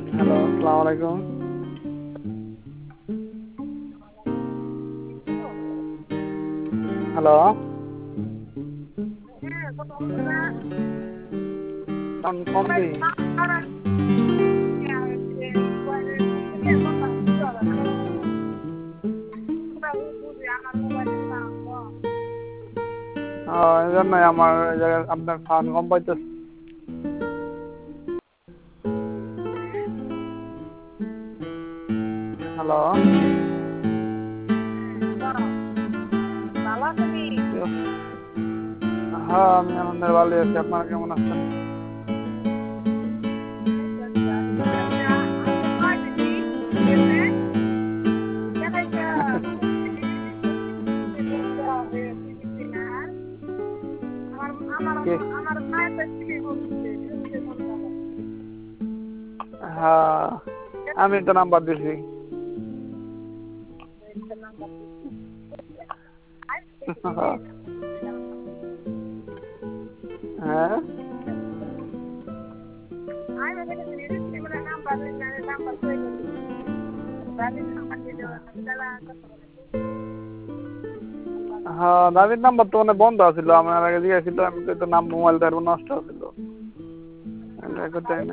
Hello, আসসালামু আলাইকুম। Hello, sound কম দিই। এই জন্যই আমার এই জায়গায় আপনার সাউন্ড কম পাইতেছে। হ্যালো, হ্যাঁ আমি আনন্দের ভালো আছি। আপনারা কেমন আছেন? হ্যাঁ আমি তো নাম্বার দিছি। হ্যাঁ হ্যাঁ দাদির নাম্বার তো মানে বন্ধ আছিল। আমার আগে দিয়েছিল, আমি তো নাম মোবাইল তার নষ্ট আছিল।